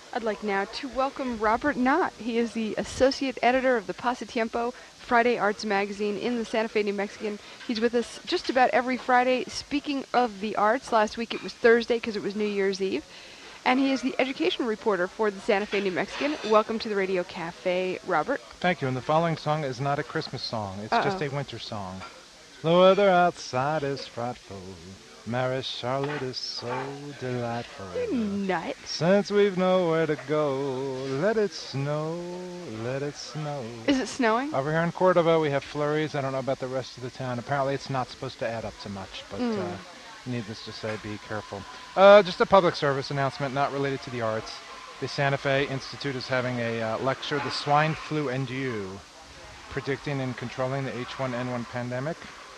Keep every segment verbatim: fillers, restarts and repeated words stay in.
I'd like now to welcome Robert Knott. He is the associate editor of the Pasatiempo Friday Arts magazine in the Santa Fe New Mexican. He's with us just about every Friday. Speaking of the arts, last week it was Thursday because it was New Year's Eve. And he is the education reporter for the Santa Fe New Mexican. Welcome to the Radio Cafe, Robert. Thank you. And the following song is not a Christmas song. It's just Uh-oh. a winter song. The weather outside is frightful. Mary Charlotte is so delightful. You nut. Since we've nowhere to go, let it snow, let it snow. Is it snowing? Over here in Cordova, we have flurries. I don't know about the rest of the town. Apparently, it's not supposed to add up to much, but Mm. uh, needless to say, be careful. Uh, just a public service announcement, not related to the arts. The Santa Fe Institute is having a uh, lecture, The Swine Flu and You, Predicting and Controlling the H one N one Pandemic.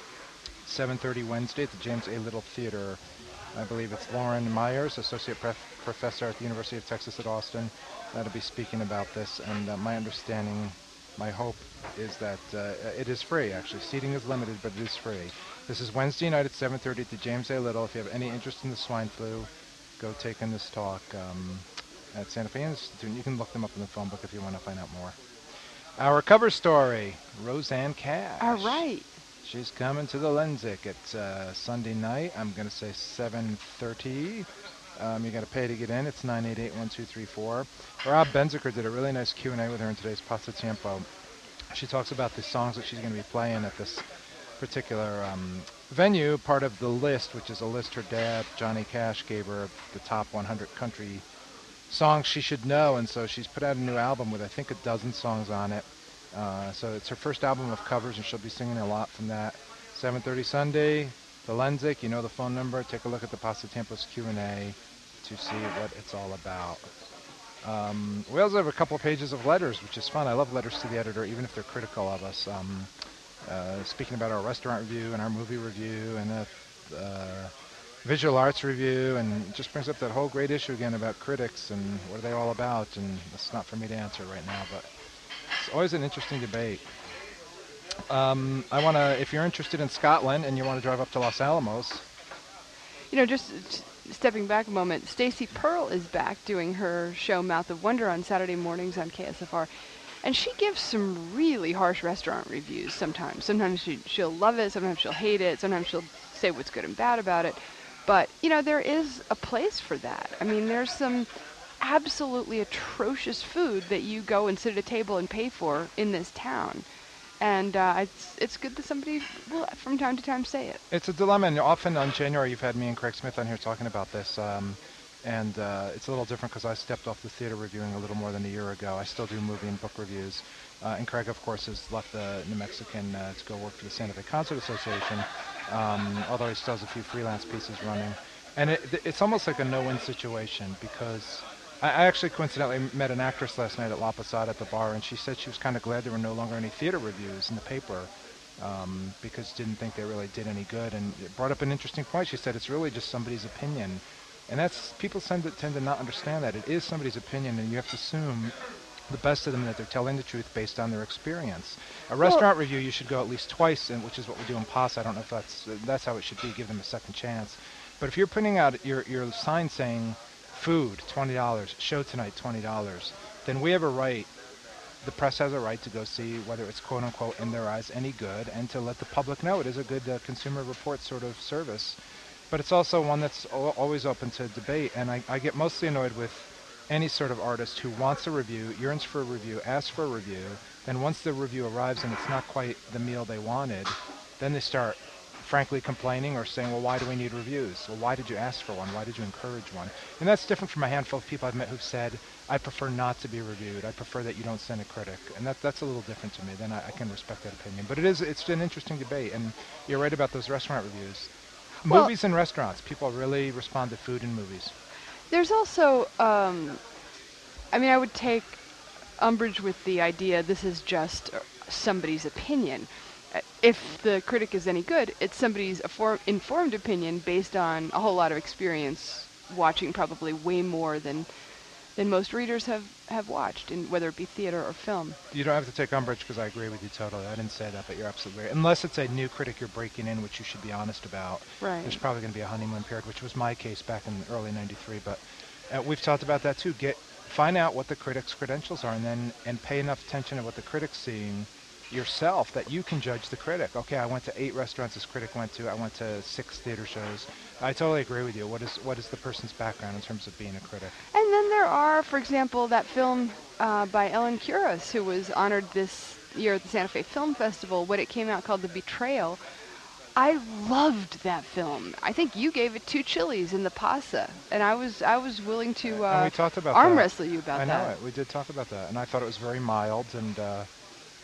seven thirty Wednesday at the James A. Little Theater. I believe it's Lauren Myers, Associate Pref- Professor at the University of Texas at Austin, that'll be speaking about this. And uh, my understanding, my hope is that uh, it is free, actually. Seating is limited, but it is free. This is Wednesday night at seven thirty at the James A. Little. If you have any interest in the swine flu, go take in this talk um, at Santa Fe Institute. You can look them up in the phone book if you want to find out more. Our cover story, Roseanne Cash. All right. She's coming to the Lenzik at uh, Sunday night. I'm going to say seven thirty. Um, you got to pay to get in. It's nine eight eight, one two three four. Rob Benziker did a really nice Q and A with her in today's Pasatiempo. She talks about the songs that she's going to be playing at this particular um, venue, part of the list, which is a list her dad, Johnny Cash, gave her of the top one hundred country songs she should know. And so she's put out a new album with, I think, a dozen songs on it. Uh, so it's her first album of covers, and she'll be singing a lot from that. seven thirty Sunday, the Lenzik. You know the phone number. Take a look at the Pasatiempos Q and A to see what it's all about. Um, we also have a couple of pages of letters, which is fun. I love letters to the editor, even if they're critical of us. Um, uh, speaking about our restaurant review and our movie review and a uh, visual arts review, and it just brings up that whole great issue again about critics and what are they all about. And it's not for me to answer right now, but it's always an interesting debate. Um, I want to, if you're interested in Scotland and you want to drive up to Los Alamos. You know, just s- stepping back a moment, Stacy Pearl is back doing her show Mouth of Wonder on Saturday mornings on K S F R. And she gives some really harsh restaurant reviews sometimes. Sometimes she, she'll love it, sometimes she'll hate it, sometimes she'll say what's good and bad about it. But, you know, there is a place for that. I mean, there's some absolutely atrocious food that you go and sit at a table and pay for in this town. And uh, it's it's good that somebody will from time to time say it. It's a dilemma, and often on January you've had me and Craig Smith on here talking about this, um, and uh, it's a little different because I stepped off the theater reviewing a little more than a year ago. I still do movie and book reviews, uh, and Craig, of course, has left the New Mexican uh, to go work for the Santa Fe Concert Association, um, although he still has a few freelance pieces running. And it, it's almost like a no-win situation because I I actually coincidentally met an actress last night at La Posada at the bar, and she said she was kind of glad there were no longer any theater reviews in the paper um, because didn't think they really did any good. And it brought up an interesting point. She said it's really just somebody's opinion. And that's, people tend to, tend to not understand that. It is somebody's opinion, and you have to assume the best of them that they're telling the truth based on their experience. A restaurant review, you should go at least twice, and which is what we do in Pasa. I don't know if that's that's how it should be, give them a second chance. But if you're putting out your, your sign saying, food, twenty dollars, show tonight, twenty dollars, then we have a right, the press has a right to go see whether it's quote-unquote, in their eyes, any good, and to let the public know it is a good uh, consumer report sort of service. But it's also one that's al- always open to debate, and I, I get mostly annoyed with any sort of artist who wants a review, yearns for a review, asks for a review, then once the review arrives and it's not quite the meal they wanted, then they start frankly complaining or saying, well, why do we need reviews? Well, why did you ask for one? Why did you encourage one? And that's different from a handful of people I've met who've said, I prefer not to be reviewed. I prefer that you don't send a critic. And that that's a little different to me. Then I, I can respect that opinion. But it is, it's an interesting debate. And you're right about those restaurant reviews. Well, Movies and restaurants. People really respond to food in movies. there's also, um, I mean, I would take umbrage with the idea this is just uh, somebody's opinion. Uh, If the critic is any good, it's somebody's affor- informed opinion based on a whole lot of experience watching probably way more than than most readers have, have watched, in whether it be theater or film. You don't have to take umbrage because I agree with you totally. I didn't say that, but you're absolutely right. Unless it's a new critic you're breaking in, which you should be honest about. Right. There's probably going to be a honeymoon period, which was my case back in early ninety-three. But uh, we've talked about that too. Get find out what the critic's credentials are, and then and pay enough attention to what the critic's seeing yourself that you can judge the critic. Okay, I went to eight restaurants this critic went to. I went to six theater shows. I totally agree with you. What is what is the person's background in terms of being a critic? And then there are, for example, that film uh, by Ellen Kuras, who was honored this year at the Santa Fe Film Festival when it came out, called The Betrayal. I loved that film. I think you gave it two chilies in the pasta, and I was I was willing to uh, and we talked about arm that. wrestle you about I know that. it. We did talk about that, and I thought it was very mild and uh, uh,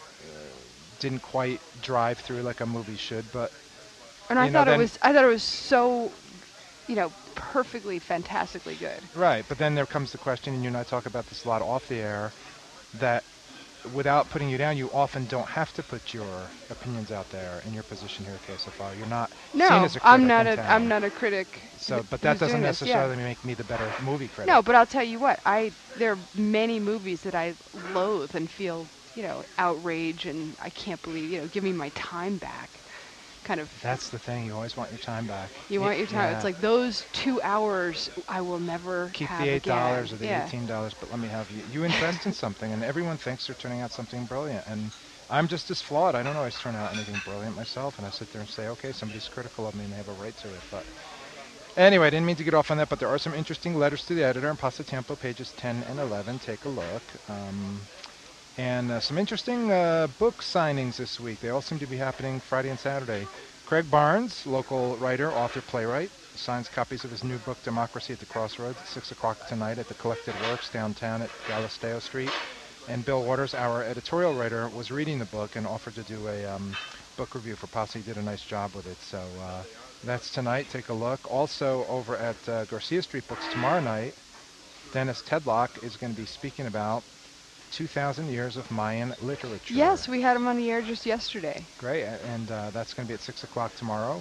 didn't quite drive through like a movie should. But and I you know, thought it then- was I thought it was so, you know, perfectly, fantastically good. right. But then there comes the question, and you and I talk about this a lot off the air, that without putting you down, you often don't have to put your opinions out there in your position here at K S F R. You're not seen No, as a critic I'm not in a town. I'm not a critic. So, who- but that who's doing doesn't this, yeah. necessarily make me the better movie critic. No, but I'll tell you what, I there are many movies that I loathe and feel, you know, outrage and I can't believe, you know, give me my time back. Kind of. That's the thing. You always want your time back. You want your time. Yeah. It's like those two hours I will never Keep have the eight dollars again. or the yeah. eighteen dollars, but let me have you. You invest in something, and everyone thinks they're turning out something brilliant. And I'm just as flawed. I don't always turn out anything brilliant myself, and I sit there and say, okay, somebody's critical of me, and they have a right to it. But anyway, I didn't mean to get off on that, but there are some interesting letters to the editor in Pasatiempo, pages ten and eleven. Take a look. Um, and uh, some interesting uh, book signings this week. They all seem to be happening Friday and Saturday. Craig Barnes, local writer, author, playwright, signs copies of his new book, Democracy at the Crossroads, at six o'clock tonight at the Collected Works downtown at Galisteo Street. And Bill Waters, our editorial writer, was reading the book and offered to do a um, book review for Posse. He did a nice job with it. So uh, that's tonight. Take a look. Also over at uh, Garcia Street Books tomorrow night, Dennis Tedlock is going to be speaking about two thousand years of Mayan literature. Yes, we had him on the air just yesterday. Great, a- and uh, that's going to be at six o'clock tomorrow.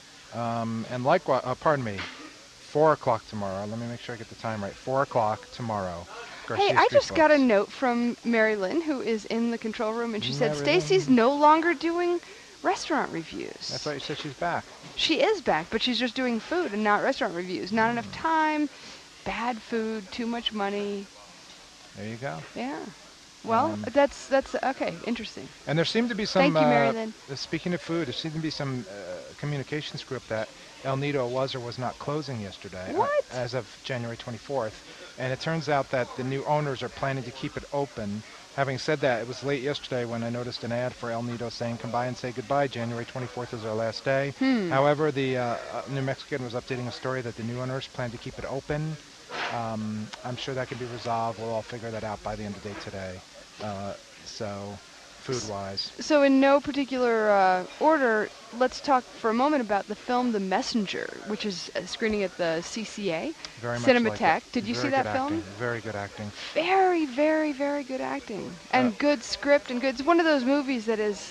Um, and likewise, uh, pardon me, four o'clock tomorrow. Let me make sure I get the time right. four o'clock tomorrow. Garcia Hey, I Street just got a Books. note from Mary Lynn, who is in the control room, and she said Mary Stacy's Lynn. no longer doing restaurant reviews. That's why you said she's back. She is back, but she's just doing food and not restaurant reviews. Not enough time, bad food, too much money. There you go. Yeah. Well, Um, that's that's okay. Interesting. And there seemed to be some, Thank you, Mary uh, Lynn. uh, speaking of food, there seemed to be some uh, communications group that El Nido was or was not closing yesterday. uh, What? as of January twenty-fourth. And it turns out that the new owners are planning to keep it open. Having said that, it was late yesterday when I noticed an ad for El Nido saying, come by and say goodbye. January twenty-fourth is our last day. Hmm. However, the uh, uh, New Mexican was updating a story that the new owners plan to keep it open. Um, I'm sure that can be resolved. We'll all figure that out by the end of the day today. Uh, so, food-wise. So in no particular uh, order, let's talk for a moment about the film The Messenger, which is uh, screening at the C C A. Very much Cinematheque. like it. Did you Very see that good film? acting. Very good acting. Very, very, very good acting. And Uh, good script and good. It's one of those movies that is,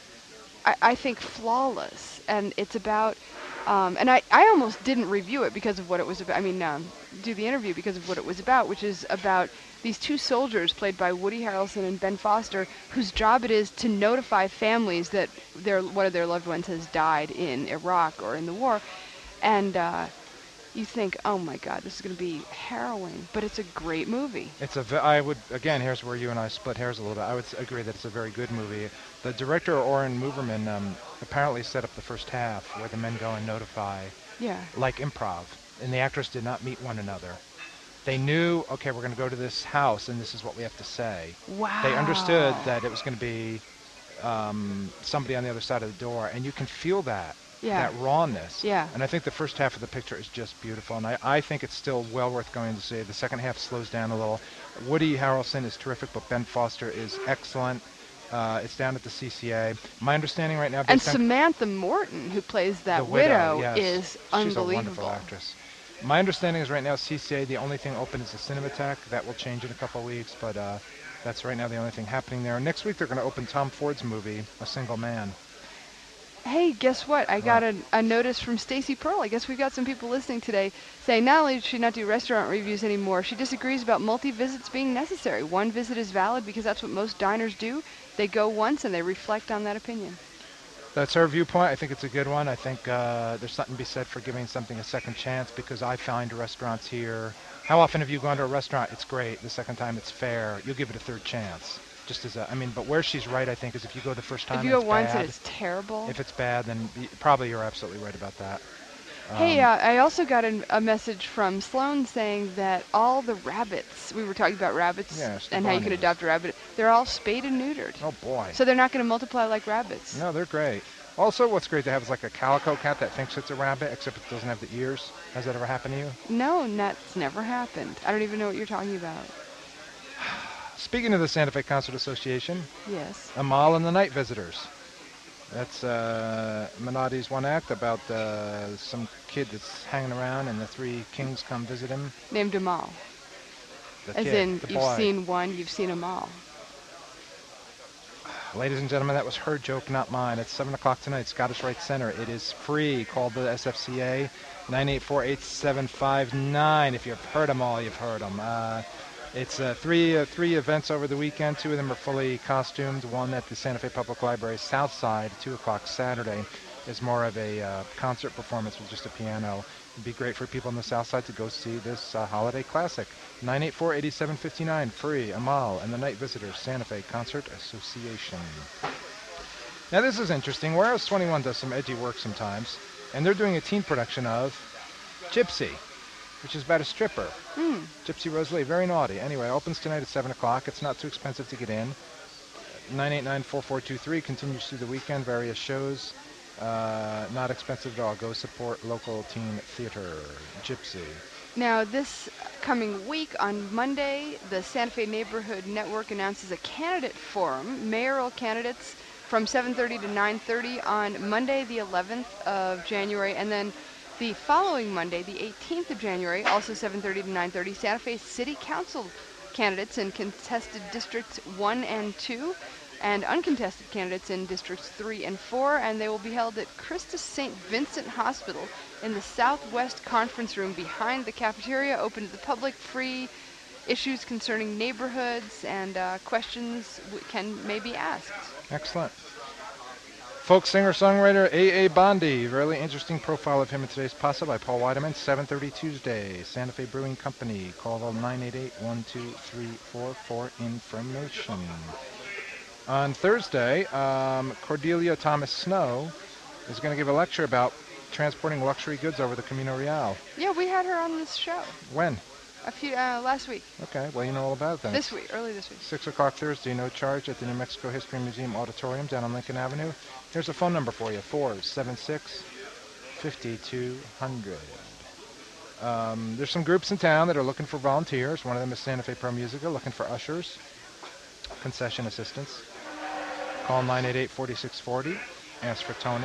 I, I think, flawless. And it's about, um, and I, I almost didn't review it because of what it was about. I mean, um, do the interview because of what it was about, which is about these two soldiers played by Woody Harrelson and Ben Foster, whose job it is to notify families that their one of their loved ones has died in Iraq or in the war. And uh, you think, oh my God, this is going to be harrowing. But it's a great movie. It's a. ve- I would again. Here's where you and I split hairs a little bit. I would s- agree that it's a very good movie. The director Oren Moverman um, apparently set up the first half where the men go and notify, Yeah. like improv, and the actors did not meet one another. They knew, okay, we're going to go to this house, and this is what we have to say. Wow. They understood that it was going to be um, somebody on the other side of the door, and you can feel that. Yeah. That rawness. Yeah. And I think the first half of the picture is just beautiful, and I, I think it's still well worth going to see. The second half slows down a little. Woody Harrelson is terrific, but Ben Foster is excellent. Uh, it's down at the C C A. My understanding right now, And based on Samantha Morton, who plays that the widow, widow, yes. is She's unbelievable. a wonderful actress. My understanding is right now C C A, the only thing open is the Cinematheque. That will change in a couple of weeks, but uh, that's right now the only thing happening there. Next week they're going to open Tom Ford's movie, A Single Man. Hey, guess what? I got a, a notice from Stacy Pearl. I guess we've got some people listening today saying not only does she not do restaurant reviews anymore, she disagrees about multi-visits being necessary. One visit is valid because that's what most diners do. They go once and they reflect on that opinion. That's her viewpoint. I think it's a good one. I think uh, there's something to be said for giving something a second chance because I find restaurants here. How often have you gone to a restaurant? It's great. The second time it's fair. You'll give it a third chance. Just as a, I mean, but where she's right, I think, is if you go the first time If and you go it's once and bad. it's terrible. If it's bad, then y- probably you're absolutely right about that. Hey, Um, uh, I also got an, a message from Sloan saying that all the rabbits, we were talking about rabbits Yes, the and how you could bunnies. adopt a rabbit, they're all spayed and neutered. Oh boy. So they're not going to multiply like rabbits. No, they're great. Also, what's great to have is like a calico cat that thinks it's a rabbit, except it doesn't have the ears. Has that ever happened to you? No, that's never happened. I don't even know what you're talking about. Speaking of the Santa Fe Concert Association, Yes. Amal and the Night Visitors. That's uh, Minotti's one act about uh, some kid that's hanging around and the three kings come visit him. Named Amal. The As kid, in, the you've boy. seen one, you've seen them all. Ladies and gentlemen, that was her joke, not mine. It's seven o'clock tonight, Scottish Rite Center. It is free. Call the S F C A, nine eight four, eight seven five nine. If you've heard them all, you've heard them. Uh, it's uh, three uh, three events over the weekend. Two of them are fully costumed. One at the Santa Fe Public Library South Side, two o'clock Saturday, is more of a uh, concert performance with just a piano. It'd be great for people on the South Side to go see this uh, holiday classic. nine eight four, eight seven five nine, free. Amal and the Night Visitors, Santa Fe Concert Association. Now this is interesting. Warehouse twenty-one does some edgy work sometimes, and they're doing a teen production of Gypsy, which is about a stripper. Mm. Gypsy Rosalie, very naughty. Anyway, it opens tonight at seven o'clock. It's not too expensive to get in. nine eight nine, four four two three continues through the weekend, various shows. Uh, not expensive at all. Go support local teen theater. Gypsy. Now, this coming week on Monday, the Santa Fe Neighborhood Network announces a candidate forum, mayoral candidates from seven thirty to nine thirty on Monday, the eleventh of January, and then the following Monday, the eighteenth of January, also seven thirty to nine thirty, Santa Fe City Council candidates in contested districts one and two, and uncontested candidates in districts three and four, and they will be held at Christus Saint Vincent Hospital in the Southwest Conference Room behind the cafeteria, open to the public, free. Issues concerning neighborhoods and uh, questions w- can may be asked. Excellent. Folk singer-songwriter A A. Bondi. Really interesting profile of him in today's Pasta by Paul Weideman. seven thirty Tuesday. Santa Fe Brewing Company. Call nine eight eight, one two three four for information. On Thursday, um, Cordelia Thomas Snow is going to give a lecture about transporting luxury goods over the Camino Real. Yeah, we had her on this show When? a few uh, last week. Okay, well, you know all about it then. This week, early this week. six o'clock Thursday, no charge at the New Mexico History Museum Auditorium down on Lincoln Avenue. Here's a phone number for you, four seven six, five two zero zero. Um, there's some groups in town that are looking for volunteers. One of them is Santa Fe Pro Musica, looking for ushers, concession assistants. Call nine eight eight, four six four zero. Ask for Tony.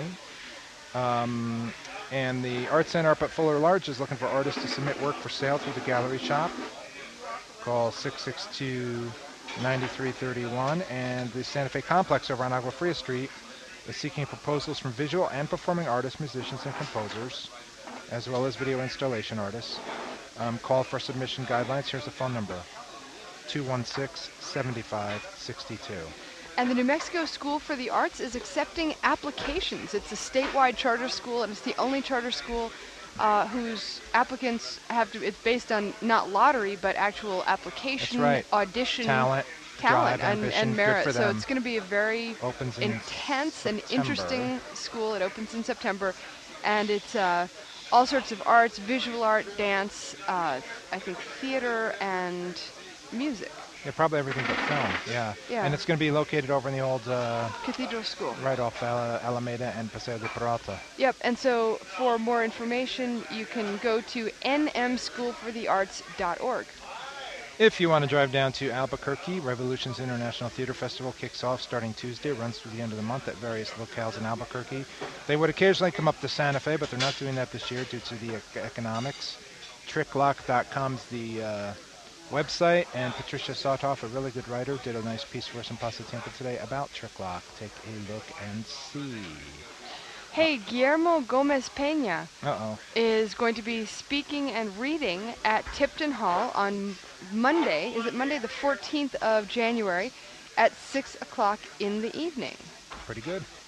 Um, and the Art Center up at Fuller Large is looking for artists to submit work for sale through the gallery shop. Call six six two, nine three three one. And the Santa Fe Complex over on Agua Fria Street is seeking proposals from visual and performing artists, musicians, and composers, as well as video installation artists. Um, call for submission guidelines. Here's the phone number, two one six, seven five six two. And the New Mexico School for the Arts is accepting applications. It's a statewide charter school, and it's the only charter school uh, whose applicants have to, it's based on not lottery, but actual application, right. audition, Talent, talent drive, and, ambition, and good merit. for So them. it's going to be a very Opens in intense and September. interesting school. It opens in September, and it's uh, all sorts of arts, visual art, dance, uh, I think theater, and music. Yeah, probably everything but film, yeah. Yeah. And it's going to be located over in the old, uh, Cathedral School. right off uh, Alameda and Paseo de Peralta. Yep, and so for more information, you can go to n m school for the arts dot org. If you want to drive down to Albuquerque, Revolutions International Theater Festival kicks off starting Tuesday. It runs through the end of the month at various locales in Albuquerque. They would occasionally come up to Santa Fe, but they're not doing that this year due to the ec- economics. trick lock dot com's the uh, website, and Patricia Sotoff, a really good writer, did a nice piece for us in Pasta Tampa today about Trick Lock. Take a look and see. Hey, Guillermo Gomez Peña Uh-oh. is going to be speaking and reading at Tipton Hall on Monday. Is it Monday the fourteenth of January at six o'clock in the evening? Pretty good.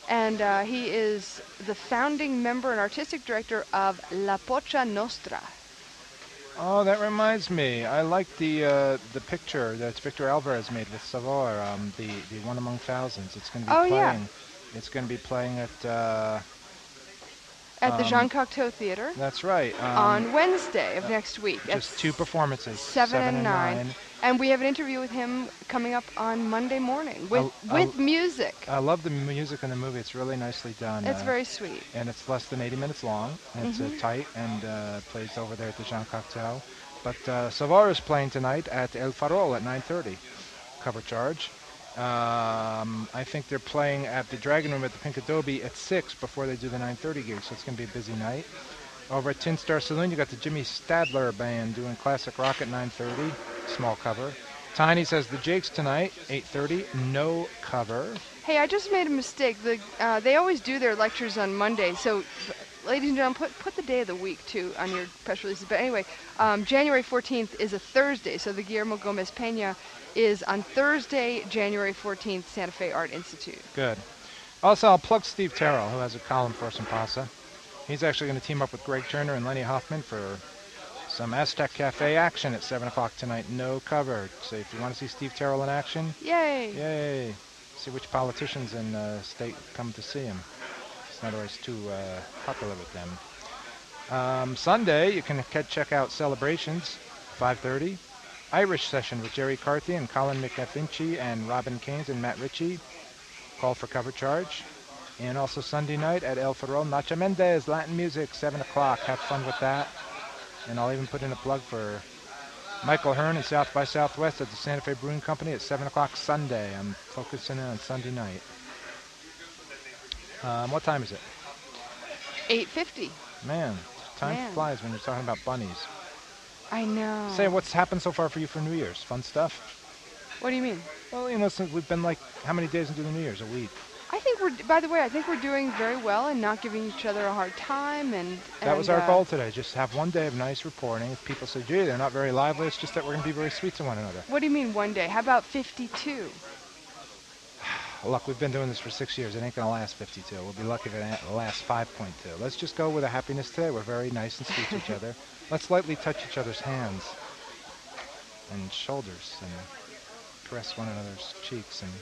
And uh, he is the founding member and artistic director of La Pocha Nostra. Oh, that reminds me. I like the uh, the picture that Victor Alvarez made with Savor, um, the the One Among Thousands. It's going to be Oh, playing. yeah. It's going to be playing at. Uh, At the Jean um, Cocteau Theater that's right. Um, on Wednesday of uh, next week. at just two performances. Seven, and, nine. nine. And we have an interview with him coming up on Monday morning with, I'll- with I'll- music. I love the music in the movie. It's really nicely done. It's uh, very sweet. and it's less than eighty minutes long. And It's uh, Mhm. tight and uh, plays over there at the Jean Cocteau. But uh, Savor is playing tonight at El Farol at nine thirty. Cover charge. Um, I think they're playing at the Dragon Room at the Pink Adobe at six before they do the nine thirty gig, so it's going to be a busy night. Over at Tin Star Saloon, you got the Jimmy Stadler Band doing classic rock at nine thirty, small cover. Tiny says the Jakes tonight, eight thirty, no cover. Hey, I just made a mistake. The uh, they always do their lectures on Monday, so ladies and gentlemen, put put the day of the week too on your press releases. But anyway, um, January fourteenth is a Thursday, so the Guillermo Gomez Peña is on Thursday, January fourteenth, Santa Fe Art Institute. Good. Also, I'll plug Steve Terrell, who has a column for us in Pasa. He's actually going to team up with Greg Turner and Lenny Hoffman for some Aztec Cafe action at seven o'clock tonight. No cover. So if you want to see Steve Terrell in action, Yay! yay. See which politicians in uh, state come to see him. It's not always too uh, popular with them. Um, Sunday, you can c- check out Celebrations, five thirty. Irish Session with Jerry Carthy and Colin McAfinchie and Robin Keynes and Matt Ritchie. Call for cover charge. And also Sunday night at El Farol, Nacha Mendez, Latin music, seven o'clock. Have fun with that. And I'll even put in a plug for Michael Hearn and South by Southwest at the Santa Fe Brewing Company at seven o'clock Sunday. I'm focusing in on Sunday night. Um, what time is it? eight fifty. Man, time Man. flies when you're talking about bunnies. I know. Say, what's happened so far for you for New Year's? Fun stuff? What do you mean? Well, you know, since we've been like, how many days into the New Year's? A week. I think we're, by the way, I think we're doing very well and not giving each other a hard time. And, That was and, our uh, goal today, just have one day of nice reporting. If people say, gee, they're not very lively, it's just that we're going to be very sweet to one another. What do you mean one day? How about fifty-two? Look, we've been doing this for six years. It ain't going to last fifty-two. We'll be lucky if it a- lasts five point two. Let's just go with a happiness today. We're very nice and sweet to each other. Let's lightly touch each other's hands and shoulders and caress one another's cheeks. And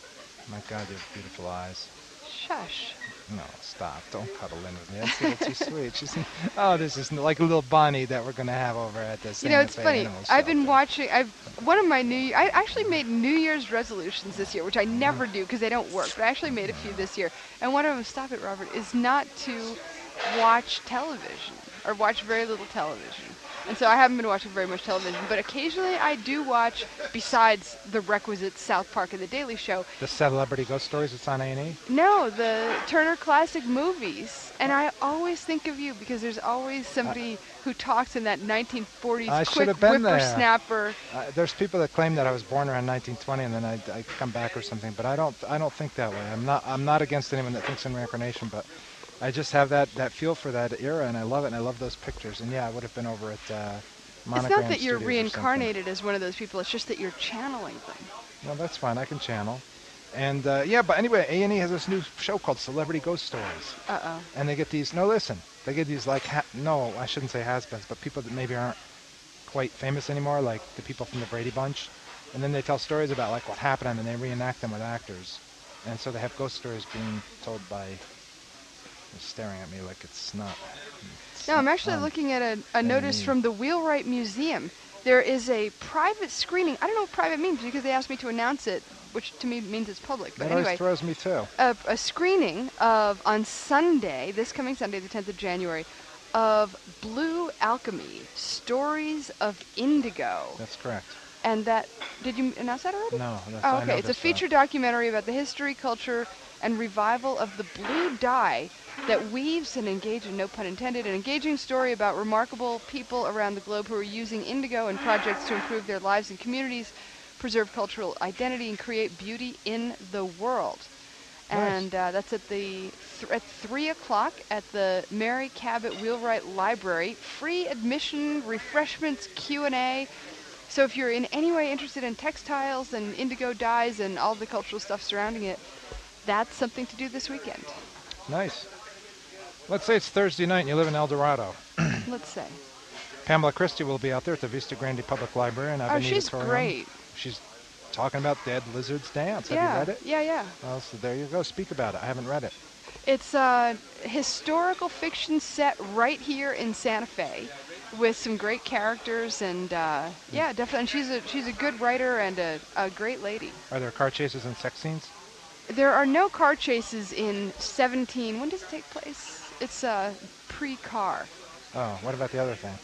my God, you have beautiful eyes. Shush. No, stop. Don't cuddle in with me. That's a little too sweet. She's, oh, this is like a little bunny that we're going to have over at the You Santa know, it's Fe funny. Animal I've been Shelter. watching. I've one of my new. I actually made New Year's resolutions this year, which I never do because they don't work. But I actually made a few this year, and one of them, stop it, Robert, is not to watch television or watch very little television. And so I haven't been watching very much television, but occasionally I do watch, besides the requisite South Park and The Daily Show, The Celebrity Ghost Stories, it's on A and E? no, the Turner Classic Movies. And I always think of you because there's always somebody who talks in that nineteen forties I quick should've been there. whippersnapper. Uh, there's people that claim that I was born around nineteen twenty and then I, I come back or something, but I don't I don't think that way. I'm not I'm not against anyone that thinks in reincarnation, but I just have that, that feel for that era, and I love it, and I love those pictures. And yeah, I would have been over at uh, Monogram It's not that you're Studios or something. reincarnated as one of those people. It's just that you're channeling them. No, that's fine. I can channel. And uh, yeah, but anyway, A and E has this new show called Celebrity Ghost Stories. Uh-oh. And they get these, no, listen, they get these like, ha- no, I shouldn't say has-beens, but people that maybe aren't quite famous anymore, like the people from the Brady Bunch. And then they tell stories about like what happened to them, and they reenact them with actors. And so they have ghost stories being told by, they're staring at me like it's not. It's No, I'm not actually fun. looking at a, a notice A. from the Wheelwright Museum. There is a private screening. I don't know what private means because they asked me to announce it, which to me means it's public. But That anyway, always throws me too. a, a screening of on Sunday, this coming Sunday, the tenth of January, of Blue Alchemy: Stories of Indigo. That's correct. And that, did you announce that already? No, that's Oh, I okay. know It's a this, uh, feature documentary about the history, culture, and revival of the blue dye that weaves and engages, no pun intended, an engaging story about remarkable people around the globe who are using indigo in projects to improve their lives and communities, preserve cultural identity, and create beauty in the world. Nice. And uh, that's at the th- at three o'clock at the Mary Cabot Wheelwright Library. Free admission, refreshments, Q and A. So if you're in any way interested in textiles and indigo dyes and all the cultural stuff surrounding it, that's something to do this weekend. Nice. Let's say it's Thursday night and you live in El Dorado. Let's say. Pamela Christie will be out there at the Vista Grande Public Library in Avenida Oh, she's Torreon. great. She's talking about Dead Lizards Dance. Have yeah, you read it? Yeah, yeah. Well, so there you go. Speak about it. I haven't read it. It's a historical fiction set right here in Santa Fe, with some great characters, and uh, yeah, definitely. And she's a she's a good writer and a, a great lady. Are there car chases and sex scenes? There are no car chases in seventeen. When does it take place? It's uh, pre-car. Oh, what about the other thing?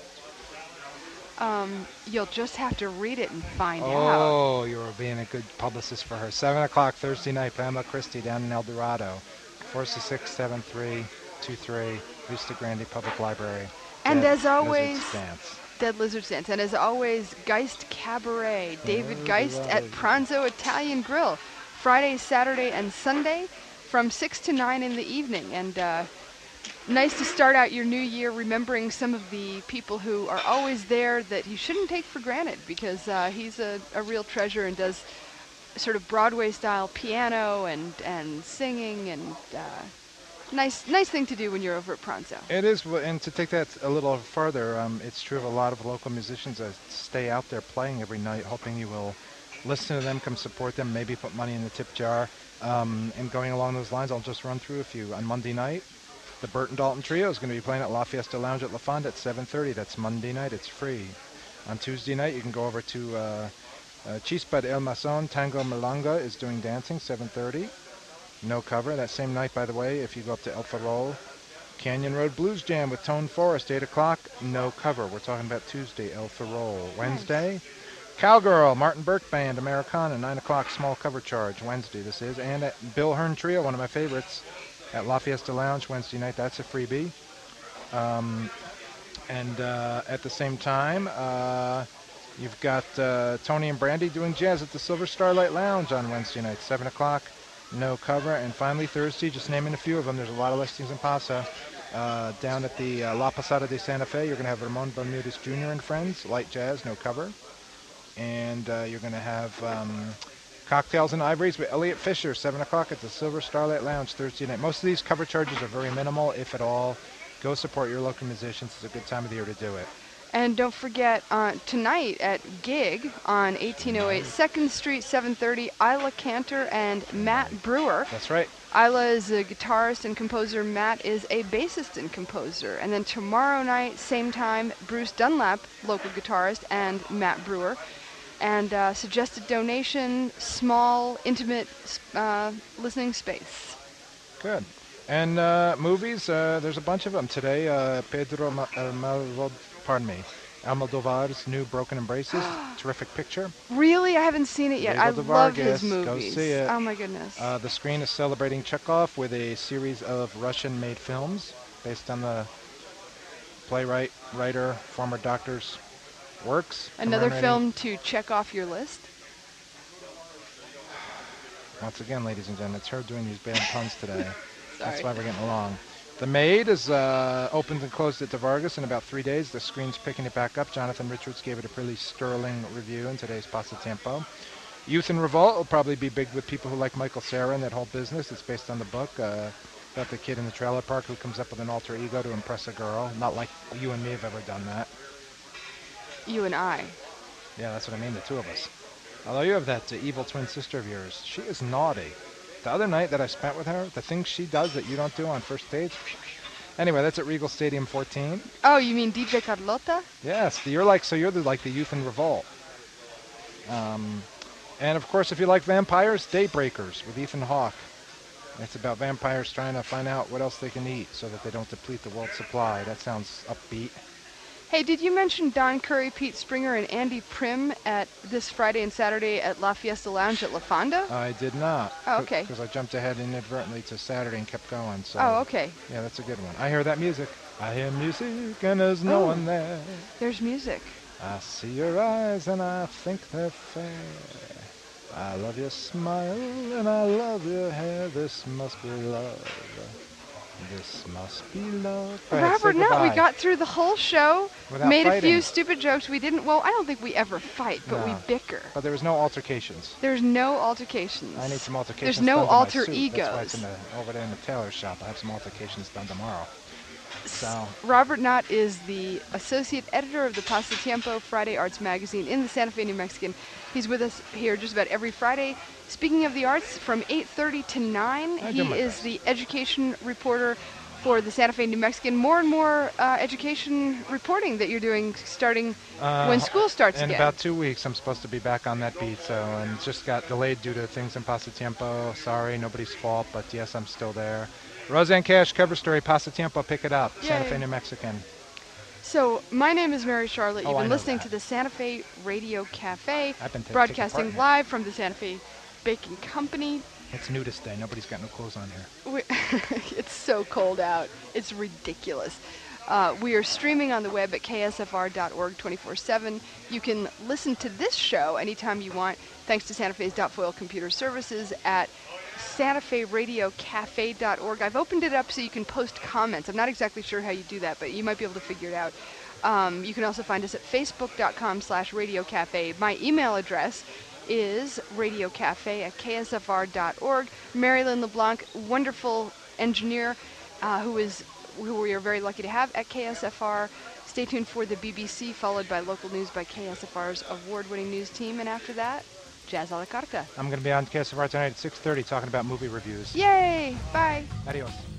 Um, you'll just have to read it and find out. Oh, you were being a good publicist for her. seven o'clock Thursday night, Pamela Christie down in El Dorado. four six six, seven three two three, Vista Grande Public Library. And Dead as always, Lizards Dance. Dead Lizards Dance. And as always, Geist Cabaret. David Oh, Geist at right. Pranzo Italian Grill. Friday, Saturday, and Sunday from six to nine in the evening. And uh, nice to start out your new year remembering some of the people who are always there that you shouldn't take for granted, because uh, he's a, a real treasure and does sort of Broadway-style piano and, and singing, and uh, nice nice thing to do when you're over at Pranzo. It is, w- and to take that a little farther, um, it's true of a lot of local musicians that stay out there playing every night, hoping you will listen to them, come support them, maybe put money in the tip jar. Um, and going along those lines, I'll just run through a few. On Monday night, the Burton Dalton Trio is going to be playing at La Fiesta Lounge at La Fonda at seven thirty. That's Monday night. It's free. On Tuesday night, you can go over to uh, uh, Chispa de El Mason. Tango Malanga is doing dancing, seven thirty. No cover. That same night, by the way, if you go up to El Farol, Canyon Road Blues Jam with Tone Forest, eight o'clock. No cover. We're talking about Tuesday, El Farol. Wednesday, Cowgirl, Martin Burke Band, Americana, nine o'clock, small cover charge. Wednesday, this is. And at Bill Hearn Trio, one of my favorites, at La Fiesta Lounge, Wednesday night. That's a freebie. Um, and uh, at the same time, uh, you've got uh, Tony and Brandy doing jazz at the Silver Starlight Lounge on Wednesday night, seven o'clock. No cover. And finally, Thursday, just naming a few of them. There's a lot of listings in Paso. Uh, down at the uh, La Posada de Santa Fe, you're going to have Ramon Bermudez Junior and Friends, light jazz, no cover. And uh, you're going to have um, Cocktails and Ivories with Elliot Fisher, seven o'clock at the Silver Starlight Lounge Thursday night. Most of these cover charges are very minimal, if at all. Go support your local musicians. It's a good time of the year to do it. And don't forget, uh, tonight at Gig on eighteen oh eight second Street, seven thirty, Isla Cantor and Matt Brewer. That's right. Isla is a guitarist and composer. Matt is a bassist and composer. And then tomorrow night, same time, Bruce Dunlap, local guitarist, and Matt Brewer. And uh, suggested donation, small, intimate uh, listening space. Good. And uh, movies, uh, there's a bunch of them today. Uh, Pedro Ma- uh, Mal- pardon me, Almodovar's new Broken Embraces, terrific picture. Really? I haven't seen it yet. Diego I de love Vargas, his go movies. see it. Oh my goodness. Uh, the screen is celebrating Chekhov with a series of Russian-made films based on the playwright, writer, former doctor's works. Another commemorating- film to check off your list? Once again, ladies and gentlemen, it's her doing these bad puns today. That's Sorry. why we're getting along. The Maid is uh, opened and closed at De Vargas in about three days. The screen's picking it back up. Jonathan Richards gave it a pretty sterling review in today's Pasatiempo. Youth in Revolt will probably be big with people who like Michael Cera and that whole business. It's based on the book uh, about the kid in the trailer park who comes up with an alter ego to impress a girl. Not like you and me have ever done that. You and I. Yeah, that's what I mean, the two of us. Although you have that uh, evil twin sister of yours, she is naughty. The other night that I spent with her, the things she does that you don't do on first dates. Anyway, that's at Regal Stadium fourteen. Oh, you mean D J Carlota? Yes, you're like so you're the, like the Youth in Revolt. Um, and of course, if you like vampires, Daybreakers with Ethan Hawke. It's about vampires trying to find out what else they can eat so that they don't deplete the world's supply. That sounds upbeat. Hey, did you mention Don Curry, Pete Springer, and Andy Prim at this Friday and Saturday at La Fiesta Lounge at La Fonda? I did not. Oh, okay. Because I jumped ahead inadvertently to Saturday and kept going. So. Oh, okay. Yeah, that's a good one. I hear that music. I hear music and there's no Oh. one there. There's music. I see your eyes and I think they're fair. I love your smile and I love your hair. This must be love. This must be love. Go ahead, Robert say Nutt, we goodbye. got through the whole show, Without made a fighting. few stupid jokes. We didn't, well, I don't think we ever fight, but we No. bicker. But there was no altercations. There's no altercations. I need some altercations There's no done to my alter suit. egos. That's why it's in the, over there in the tailor shop. I have some altercations done tomorrow. So, Robert Knott is the associate editor of the Pasatiempo Friday Arts magazine in the Santa Fe New Mexican. He's with us here just about every Friday. Speaking of the arts, from eight thirty to nine, I he do my is best. the education reporter for the Santa Fe New Mexican. More and more uh, education reporting that you're doing starting uh, when school starts in again. about two weeks, I'm supposed to be back on that beat. So, and it just got delayed due to things in Pasatiempo. Sorry, nobody's fault, but yes, I'm still there. Roseanne Cash, cover story, Pasatiempo, pick it up. Santa Yay. Fe, New Mexican. So, my name is Mary Charlotte. Oh, You've I been know listening that. to the Santa Fe Radio Cafe, I've been t- broadcasting taking part in it. live from the Santa Fe Baking Company. It's nudist day. Nobody's got no clothes on here. We it's so cold out. It's ridiculous. Uh, we are streaming on the web at K S F R dot org twenty-four seven. You can listen to this show anytime you want, thanks to Santa Fe's Foil Computer Services at Santa Fe Radio Cafe dot org. I've opened it up so you can post comments. I'm not exactly sure how you do that, but you might be able to figure it out. Um, you can also find us at Facebook dot com slash Radio Cafe. My email address is radiocafe at K S F R dot org. Marilyn LeBlanc, wonderful engineer uh, who is who we are very lucky to have at K S F R. Stay tuned for the B B C, followed by local news by K S F R's award-winning news team. And after that, Jazz a la Carta. I'm going to be on K S F R tonight at six thirty talking about movie reviews. Yay! Bye! Adios.